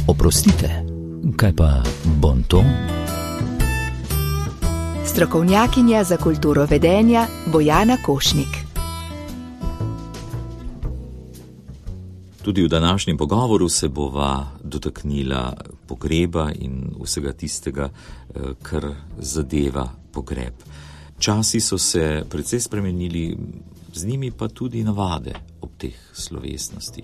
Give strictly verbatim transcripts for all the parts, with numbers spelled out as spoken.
Oprostite, kaj pa bonton? Strokovnjakinja za kulturo vedenja Bojana Košnik. Tudi v današnjem pogovoru se bova dotaknila pogreba in vsega tistega, kar zadeva pogreb. Časi so se precej spremenili, z njimi pa tudi navade ob teh slovesnostih.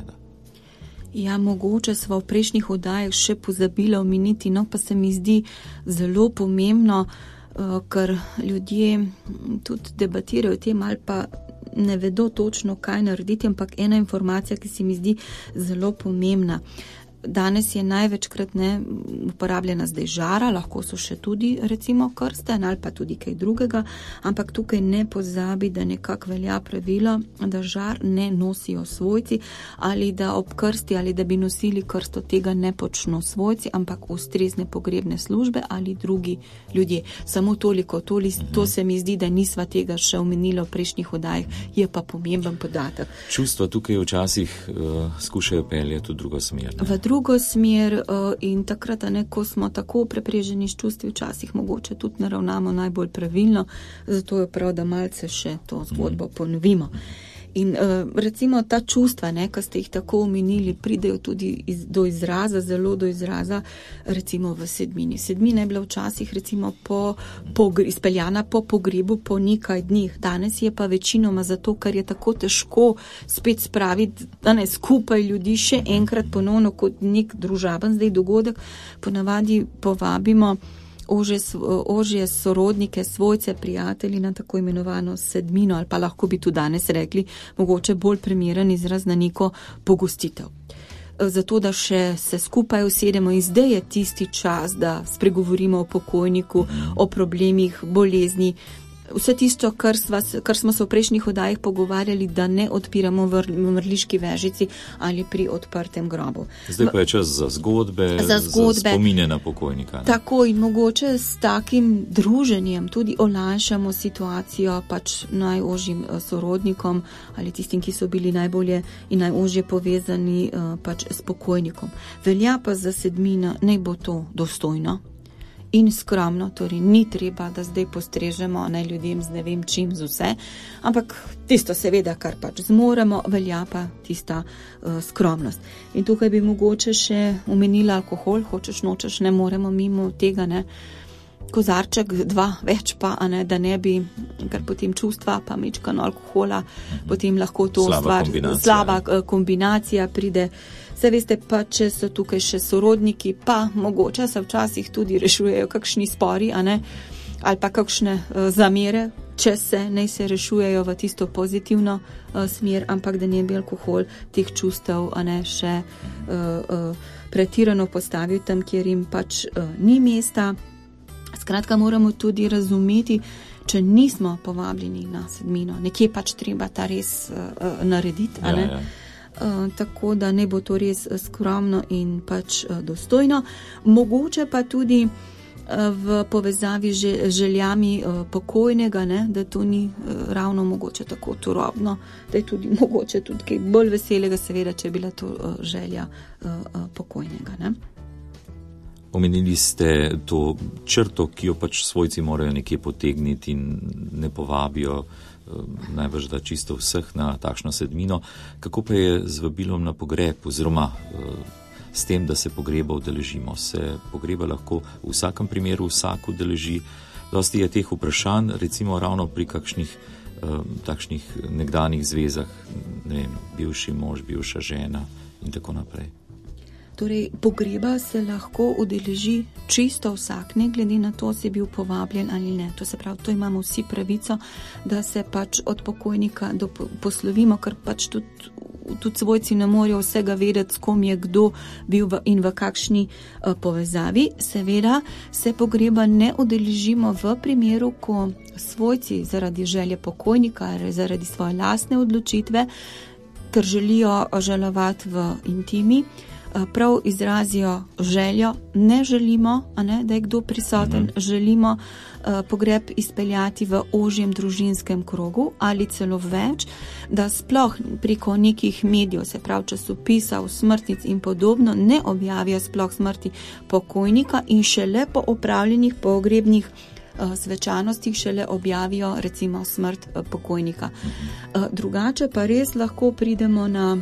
Ja, mogoče smo v prejšnjih oddajah še pozabili omeniti, no pa se mi zdi zelo pomembno, ker ljudje tudi debatirajo o tem ali pa ne vedo točno, kaj narediti, ampak ena informacija, ki se mi zdi zelo pomembna. Danes je največkrat ne uporabljena zdaj žara, lahko so še tudi recimo krsten ali pa tudi kaj drugega, ampak tukaj ne pozabi, da nekako velja pravilo, da žar ne nosijo svojci ali da ob krsti ali da bi nosili krsto tega ne počno svojci, ampak ustrezne pogrebne službe ali drugi ljudje. Samo toliko, toli, to se mi zdi, da nisva tega še omenila v prejšnjih oddajah, je pa pomemben podatek. Čustva tukaj včasih uh, skušajo peljati v drugo smer. V drugo smer in takrat, ne, ko smo tako prepreženi s čustvi, včasih mogoče tudi ne ravnamo najbolj pravilno, zato je prav, da malce še to zgodbo ponovimo. In recimo ta čustva, ne, ki ste jih tako omenili, pridejo tudi iz, do izraza, zelo do izraza, recimo v sedmini. Sedmina je bila včasih recimo po, po, izpeljana po pogrebu po nekaj dneh. Danes je pa večinoma zato, ker je tako težko spet spraviti, da ne skupaj ljudi še enkrat ponovno kot nek družaben zdaj dogodek, ponavadi povabimo Ožje, ožje sorodnike, svojce, prijatelji na tako imenovano sedmino, ali pa lahko bi tudi danes rekli, mogoče bolj primeren izraz na neko pogostitev. Zato, da še se skupaj usedemo in zdaj je tisti čas, da spregovorimo o pokojniku, o problemih, bolezni, vse tisto, kar, sva, kar smo se v prejšnjih oddajah pogovarjali, da ne odpiramo v mrliški vežici ali pri odprtem grobu. Zdaj pa je čas za zgodbe, za, zgodbe, za spominje na pokojnika. Ne? Tako in mogoče s takim druženjem tudi olajšamo situacijo pač najožjim sorodnikom ali tistim, ki so bili najbolje in najožje povezani pač s pokojnikom. Velja pa za sedmino, naj bo to dostojno in skromno, torej ni treba, da zdaj postrežemo ne ljudem z ne vem čim z vse, ampak tisto seveda, kar pač zmoremo, velja pa tista uh, skromnost. In tukaj bi mogoče še omenila alkohol, hočeš nočeš, ne moremo mimo tega, ne, kozarček, dva, več pa, a ne, da ne bi, ker potem čustva pa mečkano alkohola, mm-hmm. potem lahko to slaba stvar, kombinacija. slaba uh, kombinacija pride. Se veste pa, če so tukaj še sorodniki, pa mogoče se včasih tudi rešujejo kakšni spori, a ne, ali pa kakšne uh, zamere, če se, ne se rešujejo v tisto pozitivno uh, smer, ampak da ne bi alkohol teh čustev, a ne, še uh, uh, pretirano postavil tam, kjer jim pač uh, ni mesta. Skratka, moramo tudi razumeti, če nismo povabljeni na sedmino, nekje pač treba ta res uh, uh, narediti, a ne. Ja, ja. Uh, tako da ne bo to res skromno in pač uh, dostojno. Mogoče pa tudi uh, v povezavi z željami uh, pokojnega, ne, da to ni uh, ravno mogoče tako turobno, da je tudi mogoče tudi kaj bolj veselega, seveda, če je bila to uh, želja uh, uh, pokojnega. Ne. Omenili ste to črto, ki jo pač svojci morajo nekje potegniti in ne povabijo najbrž da čisto vseh na takšno sedmino. Kako pa je z vabilom na pogreb oziroma s tem, da se pogreba udeležimo? Se pogreba lahko v vsakem primeru vsak udeleži? Dosti je teh vprašanj, recimo ravno pri kakšnih takšnih nekdanjih zvezah, ne vem, bivši mož, bivša žena in tako naprej. Torej, pogreba se lahko udeleži čisto vsak, ne glede na to, si bil povabljen ali ne. To se pravi, to imamo vsi pravico, da se pač od pokojnika do poslovimo, ker pač tudi, tudi svojci ne morejo vsega vedeti, s kom je kdo bil v, in v kakšni uh, povezavi. Seveda se pogreba ne udeležimo v primeru, ko svojci zaradi želje pokojnika ali zaradi svoje lastne odločitve, ker želijo žalovati v intimi, prav izrazijo željo, ne želimo, a ne, da je kdo prisoten, mm-hmm. želimo uh, pogreb izpeljati v ožjem družinskem krogu ali celo več, da sploh preko nekih medijev, se pravi časopisov, smrtnic in podobno, ne objavijo sploh smrti pokojnika in šele po opravljenih pogrebnih uh, svečanostih šele objavijo recimo smrt uh, pokojnika. Uh, drugače pa res lahko pridemo na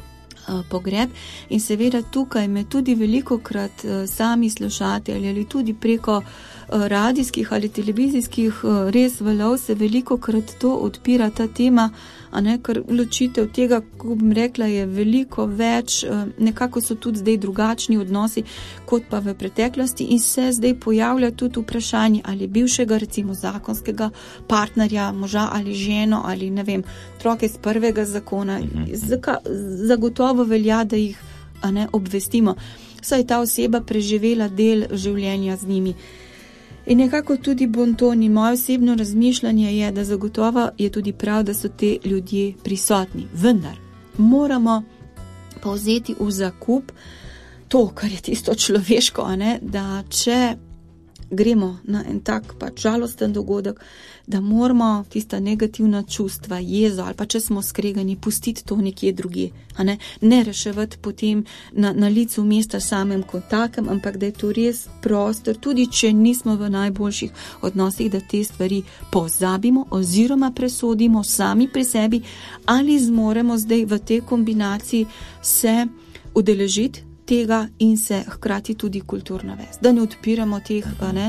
pogreb in seveda tukaj me tudi velikokrat sami slušatelji ali tudi preko radijskih ali televizijskih res valov se velikokrat to odpira ta tema, a ne, ker ločitev tega, ko bom rekla, je veliko več, nekako so tudi zdaj drugačni odnosi kot pa v preteklosti in se zdaj pojavlja tudi vprašanje ali bivšega recimo zakonskega partnerja, moža ali ženo ali ne vem, otroke iz prvega zakona, Zaka, zagotovo velja, da jih a ne, obvestimo, saj je ta oseba preživela del življenja z njimi. In nekako tudi bonton in moje osebno razmišljanje je, da zagotovo je tudi prav, da so te ljudje prisotni. Vendar moramo povzeti v zakup to, kar je tisto človeško, a ne, da če gremo na en tak pač žalosten dogodek, da moramo tista negativna čustva, jezo ali pa če smo skregani, pustiti to nekje drugje, a ne, ne reševati potem na, na licu mesta samem kot takem, ampak da je to res prostor, tudi če nismo v najboljših odnosih, da te stvari pozabimo oziroma presodimo sami pri sebi ali zmoremo zdaj v tej kombinaciji se udeležiti tega in se hkrati tudi kulturno vesti. Da ne odpiramo teh ne,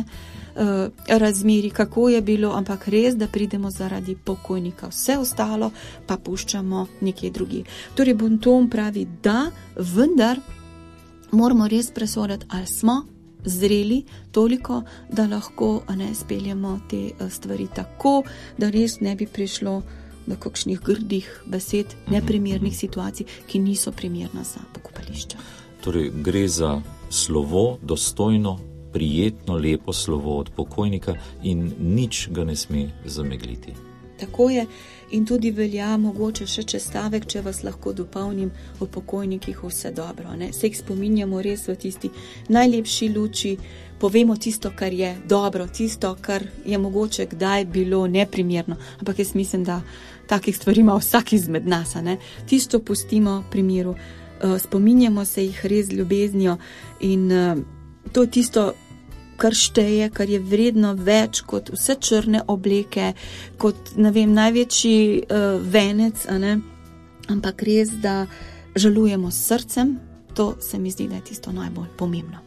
razmeri, kako je bilo, ampak res, da pridemo zaradi pokojnika. Vse ostalo pa puščamo nekje drugi. Torej, bonton pravi, da vendar moramo res presoditi, ali smo zreli toliko, da lahko ne, speljemo te stvari tako, da res ne bi prišlo do kakšnih grdih besed, neprimernih situacij, ki niso primerna za pokopališče. Torej, gre za slovo, dostojno, prijetno, lepo slovo od pokojnika in nič ga ne sme zamegliti. Tako je in tudi velja mogoče še čez stavek, če vas lahko dopolnim, o pokojnikih vse dobro. Ne? Se jih spominjamo res v tisti najlepši luči, povemo tisto, kar je dobro, tisto, kar je mogoče kdaj bilo neprimerno, ampak jaz mislim, da takih stvari ima vsak izmed nas, ne? Tisto pustimo pri miru. Spominjamo se jih res z ljubeznijo in uh, to tisto, kar šteje, kar je vredno več kot vse črne obleke, kot, ne vem, največji uh, venec, a ne? Ampak res, da žalujemo s srcem, to se mi zdi, da je tisto najbolj pomembno.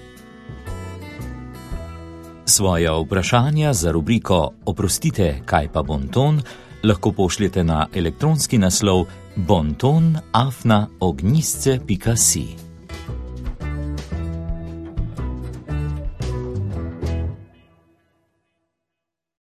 Svoja vprašanja za rubriko Oprostite, kaj pa bonton, lahko pošljete na elektronski naslov bonton afna ognjisce pika si.